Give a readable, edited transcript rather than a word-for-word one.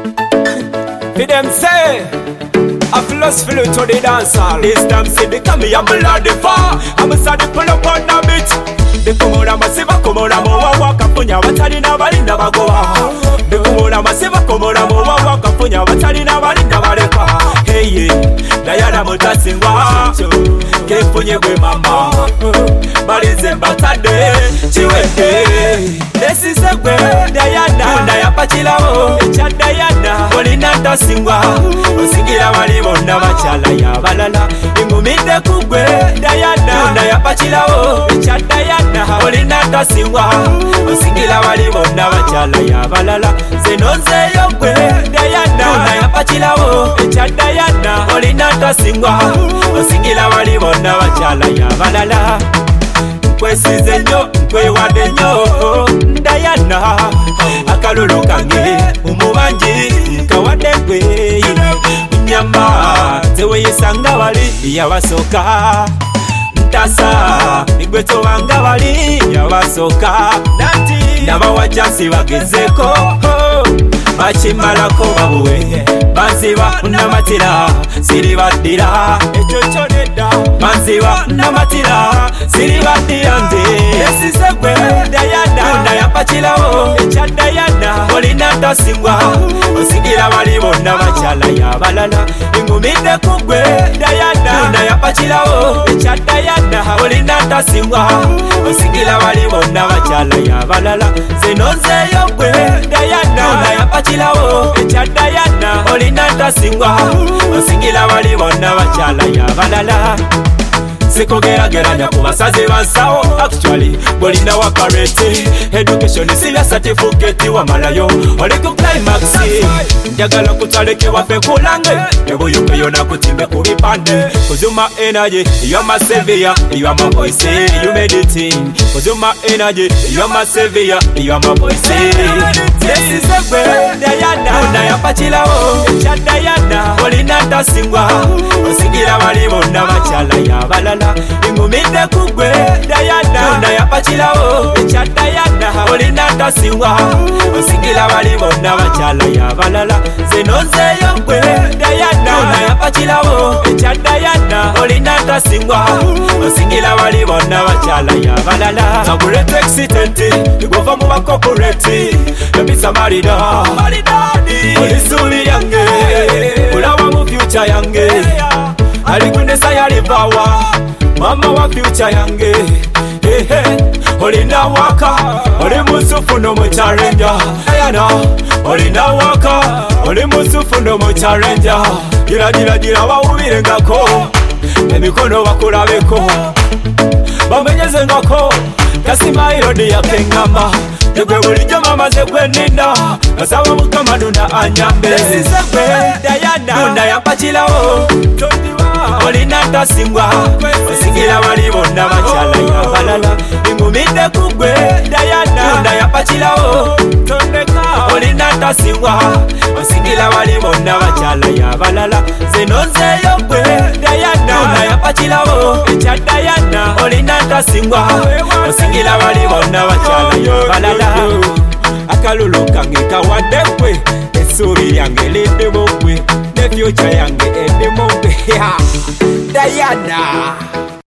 For them say a philosophy to the dancehall. This time say they come here, I'm a the far. I'm a sad pull up on the beat. They come on a massive, come on a moa, walk up on your watarina, barinda bagoa. They come on a massive, come on a moa, walk up on your watarina, barinda barepa. Hey, Diana Mutasingwa, Kepunye with mama. Barizemba tade, chiwe. This is a way, Diana, Diapachila, Diana, Olinata Singwa, Osingira Maribona Machala Yabalala, Imumide Kugwe, Diana, Diapachila, Diana, Olinata Singwa, Osingira Maribona Machala Yabalala, Zenonze Yokwe, Diana, Diapachila, Diana, Olinata Singwa, Osingira Maribona Machala Yabalala. Kwesize nyo, kwewade nyo, Diana, akalulu kange, umubanji, kawade kwe, Nyamba, tewe yesanga wali, yawasoka, Ntasa, igweto wanga wali, yawasoka, Naba wachansi wagezeko, Bachimalako babuwe, Banziwa unamatira, siribadira, Echochoneda, Banziwa unamatira, siribadira nde. This is a way, Diana, Diapachila, Diana, Olinata Singwa, Osingira Maribona Machala Yabalala, Ingumide Kugwe, Diana, Diapachila, Diana, Olinata Singwa, Osingira Maribona Machala Yabalala, Zenonze Yokwe, Diana, Diapachila, Diana, Olinata Singwa, Osingira Maribona Machala Yabalala. Sikogeragera kubasaze bansawo actually bolina wakarete education serious certificate wa malayo oli ku climax njagala kutaleke wafe kulange ebuyuko yona kutimbe ku bipande kuzuma energy you my savior you are my voice you meditating kuzuma energy you are my savior you are my voice. This is a way Diana Diapachila Diana Olinata Singwa Osingira Maribona Machala Yabalala Ingumide Kugwe, Diana, Diapachila, Diana, Olinata Singwa, Osingira Maribona Machala Yabalala, Zenonze Yokwe, Diana, Diapachila, Diana, Olinata Singwa, Osingira Maribona Machala Yabalala. Saburete exitente, igova mu bakoporeti, ebisa marida, olisuli yange, ulawa mu future yange, alikunesa yalibawa. Mama wa future yange, olina waka, oli musufu no mu challenger. Diana, olina waka, oli musufu no mu challenger. Gira wawubire ngako, emikono bakulabeko, bamenyeze ngako, kasimairo diya kengamba. Yegwe bulijjo mamaze kweninda, nasaba Mukama Nunda anyambe. This is a way, Diana, Diapachila, Olinata Singwa, Osingira Maribona Machala Yabalala, Ingumide Kugwe, Diana, Diapachila, Olinata Singwa, Osingira Maribona Machala Yabalala, Zenonze Yokwe, Diana, Diapachila, Diana, Olinata Singwa, Osingira Maribona Machala Yabalala. Akalulu kange kawadekwe, esuri yange lede mokwe, ne future yange ede mokwe. Diana.